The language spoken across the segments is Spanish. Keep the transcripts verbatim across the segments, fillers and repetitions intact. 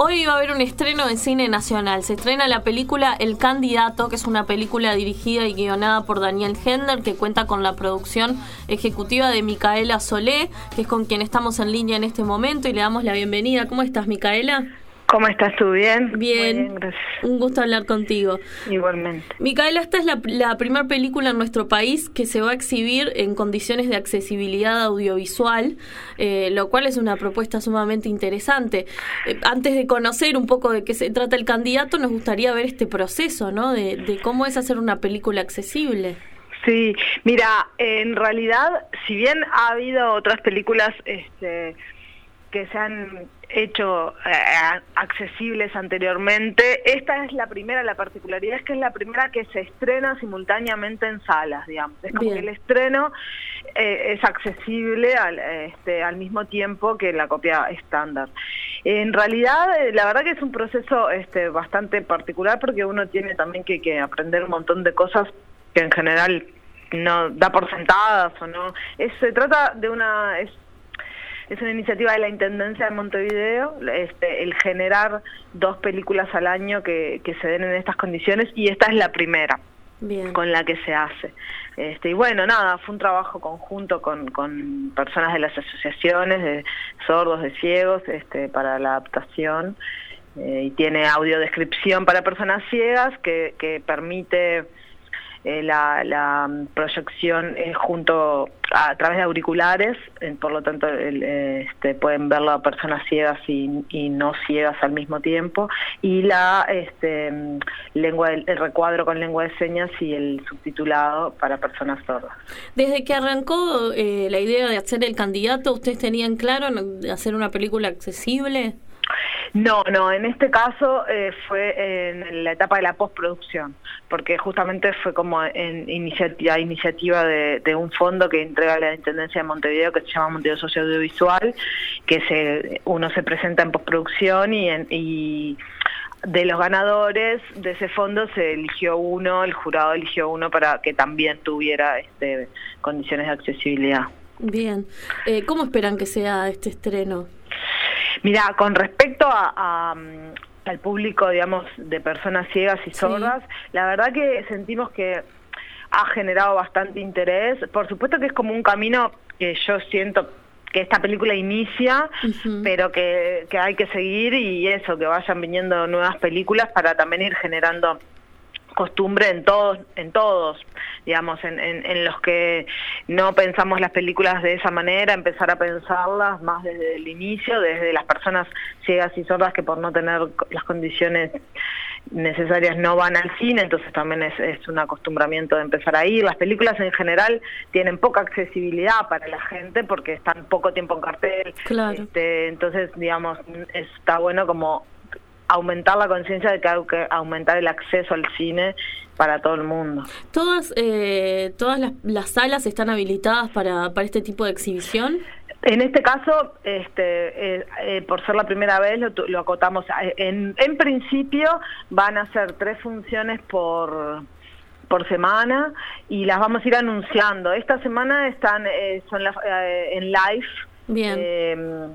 hoy va a haber un estreno de cine nacional. Se estrena la película El Candidato, que es una película dirigida y guionada por Daniel Hender, que cuenta con la producción ejecutiva de Micaela Solé, que es con quien estamos en línea en este momento, y le damos la bienvenida. ¿Cómo estás, Micaela? ¿Cómo estás tú? ¿Bien? Bien, Muy bien, gracias. Un gusto hablar contigo. Igualmente. Micaela, esta es la, la primera película en nuestro país que se va a exhibir en condiciones de accesibilidad audiovisual, eh, lo cual es una propuesta sumamente interesante. Eh, antes de conocer un poco de qué se trata El Candidato, nos gustaría ver este proceso, ¿no? De, de cómo es hacer una película accesible. Sí, mira, en realidad, si bien ha habido otras películas este, que se han hecho eh, accesibles anteriormente, esta es la primera, la particularidad es que es la primera que se estrena simultáneamente en salas, digamos. Es como Bien. que el estreno eh, es accesible al, este, al mismo tiempo que la copia estándar. En realidad, la verdad que es un proceso este, bastante particular, porque uno tiene también que, que aprender un montón de cosas que en general no da por sentadas o no. Es, se trata de una... Es, Es una iniciativa de la Intendencia de Montevideo, este, el generar dos películas al año que, que se den en estas condiciones, y esta es la primera Bien. con la que se hace. Este, y bueno, nada, fue un trabajo conjunto con, con personas de las asociaciones de sordos, de ciegos, este, para la adaptación, eh, y tiene audiodescripción para personas ciegas que, que permite... Eh, la, la proyección es junto a, a través de auriculares, eh, por lo tanto el, eh, este, pueden verlo a personas ciegas y, y no ciegas al mismo tiempo, y la este, lengua el, el recuadro con lengua de señas y el subtitulado para personas sordas. Desde que arrancó eh, la idea de hacer El Candidato, ¿ustedes tenían claro hacer una película accesible? No, no, en este caso eh, fue en la etapa de la postproducción, porque justamente fue como en iniciativa, iniciativa de, de un fondo que entrega la Intendencia de Montevideo, que se llama Montevideo Socio Audiovisual, que se uno se presenta en postproducción y, en, y de los ganadores de ese fondo se eligió uno, el jurado eligió uno para que también tuviera este, condiciones de accesibilidad. Bien, eh, ¿cómo esperan que sea este estreno? Mira, con respecto a, a, al público, digamos, de personas ciegas y sordas, sí. la verdad que sentimos que ha generado bastante interés. Por supuesto que es como un camino que yo siento que esta película inicia, uh-huh. pero que, que hay que seguir, y eso, que vayan viniendo nuevas películas para también ir generando costumbre en todos, en todos, digamos, en, en, en los que no pensamos las películas de esa manera, empezar a pensarlas más desde el inicio, desde las personas ciegas y sordas que por no tener las condiciones necesarias no van al cine, entonces también es, es un acostumbramiento de empezar a ir. Las películas en general tienen poca accesibilidad para la gente porque están poco tiempo en cartel, claro. este, entonces, digamos, está bueno como aumentar la conciencia de que hay que aumentar el acceso al cine para todo el mundo. ¿Todas eh, todas las, las salas están habilitadas para, para este tipo de exhibición? En este caso, este, eh, eh, por ser la primera vez, lo, lo acotamos. En, en principio van a ser tres funciones por por semana y las vamos a ir anunciando. Esta semana están eh, son la, eh, en live. Bien. Eh,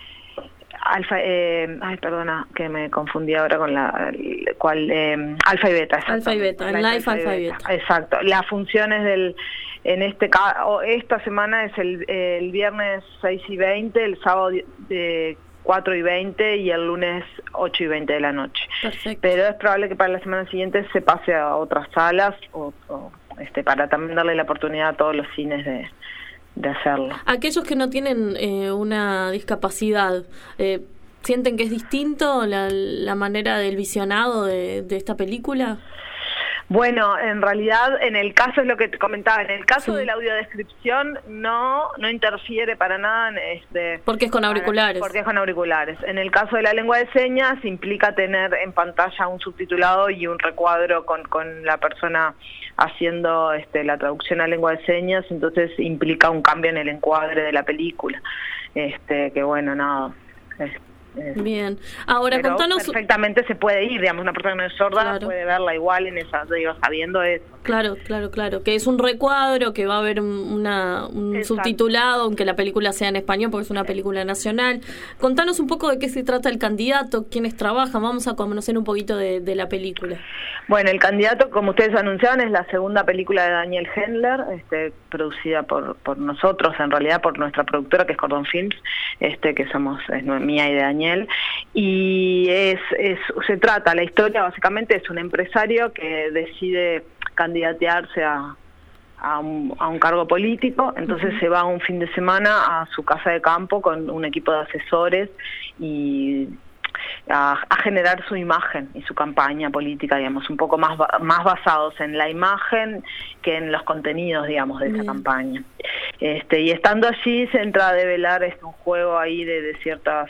Alfa, eh, ay, perdona, que me confundí ahora con la cual eh, alfa y beta. Alfa y beta, en live alfa y beta. Exacto. Las funciones del, en este caso, esta semana es el, el viernes seis y veinte, el sábado de cuatro y veinte y el lunes ocho y veinte de la noche. Perfecto. Pero es probable que para la semana siguiente se pase a otras salas o, o este para también darle la oportunidad a todos los cines de de hacerlo. Aquellos que no tienen eh, una discapacidad, eh, ¿sienten que es distinto la, la manera del visionado de, de esta película? Bueno, en realidad, en el caso es lo que te comentaba, en el caso sí. de la audiodescripción no no interfiere para nada en este... Porque es con auriculares. Porque es con auriculares. En el caso de la lengua de señas implica tener en pantalla un subtitulado y un recuadro con, con la persona haciendo este, la traducción a lengua de señas, entonces implica un cambio en el encuadre de la película. Este, que bueno, nada... Es, Bien. Ahora, pero contanos... perfectamente se puede ir, digamos, una persona que no es sorda claro. puede verla igual en esa, digo, sabiendo eso. Claro, claro, claro. Que es un recuadro, que va a haber una, un Exacto. subtitulado, aunque la película sea en español, porque es una película nacional. Contanos un poco de qué se trata El Candidato, quiénes trabajan, vamos a conocer un poquito de, de la película. Bueno, El Candidato, como ustedes anunciaban, es la segunda película de Daniel Hendler, este, producida por, por nosotros, en realidad por nuestra productora, que es Cordon Films, este, que somos, es mía y de Daniel. Y es, es se trata, la historia básicamente es un empresario que decide candidatearse a, a, un, a un cargo político, entonces uh-huh. se va un fin de semana a su casa de campo con un equipo de asesores y a, a generar su imagen y su campaña política, digamos, un poco más más basados en la imagen que en los contenidos, digamos, de esa uh-huh. campaña. Este, y estando allí se entra a develar este, un juego ahí de, de ciertas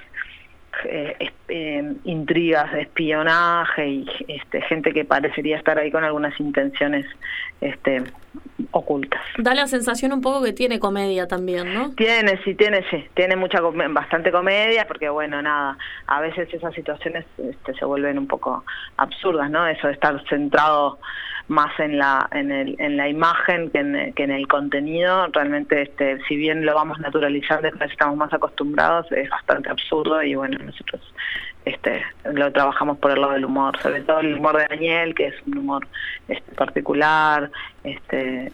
Eh, eh, intrigas de espionaje y este, gente que parecería estar ahí con algunas intenciones este, ocultas. Da la sensación un poco que tiene comedia también, ¿no? Tiene, sí, tiene, sí, tiene mucha, bastante comedia, porque bueno, nada, a veces esas situaciones este, se vuelven un poco absurdas, ¿no? Eso de estar centrado más en la en el en la imagen que en, que en el contenido, realmente este si bien lo vamos naturalizando, estamos más acostumbrados, es bastante absurdo y bueno, nosotros este lo trabajamos por el lado del humor, sobre todo el humor de Daniel, que es un humor este particular, este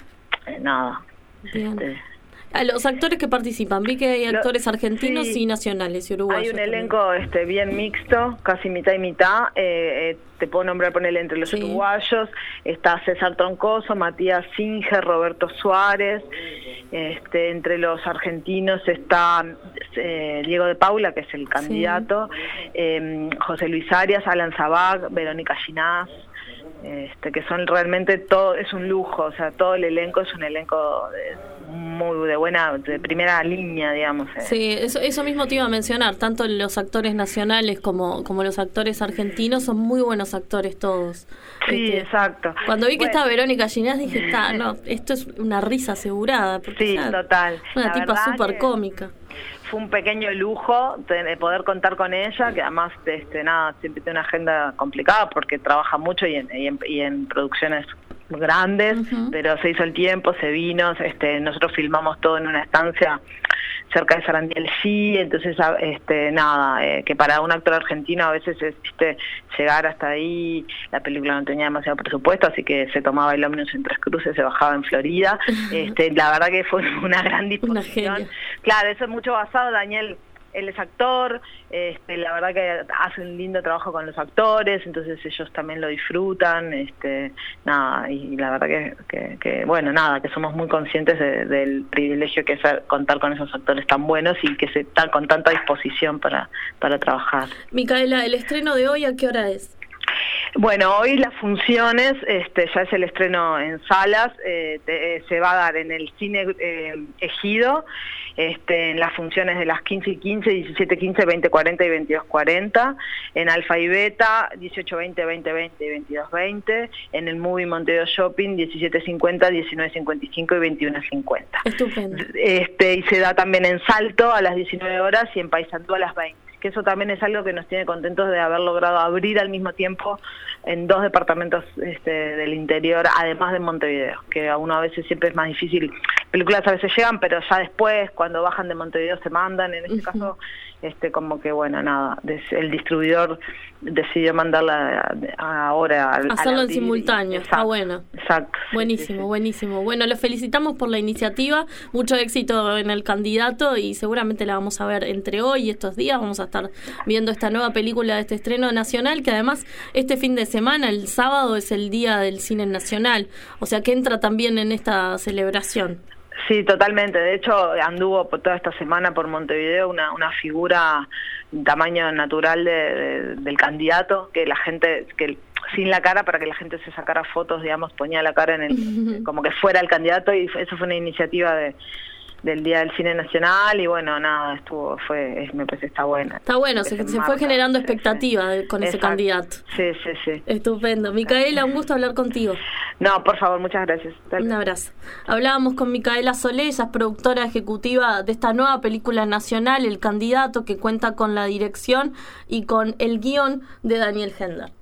nada. Este, a los actores que participan, vi que hay actores Lo, argentinos sí, y nacionales y uruguayos. Hay un también. elenco este bien mixto, casi mitad y mitad. Eh, eh, te puedo nombrar, ponerle entre los sí. uruguayos. Está César Troncoso, Matías Singer, Roberto Suárez. Este, entre los argentinos está eh, Diego de Paula, que es el candidato. Sí. Eh, José Luis Arias, Alan Zabag, Verónica Ginás. Este, que son realmente todo, es un lujo, o sea, todo el elenco es un elenco de, muy de buena, de primera línea, digamos. Eh. Sí, eso, eso mismo te iba a mencionar, tanto los actores nacionales como, como los actores argentinos son muy buenos actores todos. Sí, este, exacto. Cuando vi que bueno. estaba Verónica Ginás dije, está, no, esto es una risa asegurada. Porque sí, ya, total. Una La tipa súper cómica. Fue un pequeño lujo de poder contar con ella, que además este nada siempre tiene una agenda complicada porque trabaja mucho y en, y en, y en producciones grandes, uh-huh. pero se hizo el tiempo, se vino, este nosotros filmamos todo en una estancia cerca de Sarandí el Sí, entonces este nada, eh, que para un actor argentino a veces es este, llegar hasta ahí, la película no tenía demasiado presupuesto, así que se tomaba el ómnibus en Tres Cruces, se bajaba en Florida, este la verdad que fue una gran disposición. Claro, eso es mucho basado, Daniel, él es actor, este, la verdad que hace un lindo trabajo con los actores, entonces ellos también lo disfrutan, este, nada, y la verdad que, que, que bueno, nada, que somos muy conscientes de, del privilegio que es contar con esos actores tan buenos y que se están con tanta disposición para, para trabajar. Micaela, ¿el estreno de hoy a qué hora es? Bueno, hoy las funciones, este, ya es el estreno en salas, eh, te, eh, se va a dar en el Cine eh, Ejido, este, en las funciones de las quince y quince, diecisiete quince, veinte cuarenta y veintidós cuarenta, en Alfa y Beta, dieciocho veinte, veinte veinte y veintidós veinte, en el Movie Montevideo Shopping, diecisiete cincuenta, diecinueve cincuenta y cinco y veintiuno cincuenta. Estupendo. Este, y se da también en Salto a las diecinueve horas y en Paysandú a las veinte. Que eso también es algo que nos tiene contentos de haber logrado abrir al mismo tiempo en dos departamentos este, del interior, además de Montevideo, que a uno a veces siempre es más difícil. Películas a veces llegan, pero ya después, cuando bajan de Montevideo, se mandan. En este uh-huh. caso, este como que, bueno, nada, el distribuidor decidió mandarla ahora. Al, Hacerlo en simultáneo, está bueno. Exacto. Buenísimo, sí, sí, sí. buenísimo. Bueno, los felicitamos por la iniciativa, mucho éxito en El Candidato y seguramente la vamos a ver entre hoy y estos días. Vamos a estar viendo esta nueva película de este estreno nacional, que además este fin de semana, el sábado, es el Día del Cine Nacional, o sea que entra también en esta celebración. Sí, totalmente. De hecho, anduvo por toda esta semana por Montevideo una, una figura de tamaño natural de, de, del candidato, que la gente, que sin la cara, para que la gente se sacara fotos, digamos, ponía la cara en el, como que fuera el candidato, y eso fue una iniciativa de del Día del Cine Nacional y bueno, nada, estuvo, fue, es, me parece está buena. Está bueno, se, se fue generando expectativa sí, sí. con ese Exacto. candidato. Sí, sí, sí. Estupendo. Micaela, un gusto hablar contigo. No, por favor, muchas gracias. Dale. Un abrazo. Hablábamos con Micaela Solé, ella es productora ejecutiva de esta nueva película nacional, El Candidato, que cuenta con la dirección y con el guión de Daniel Hender.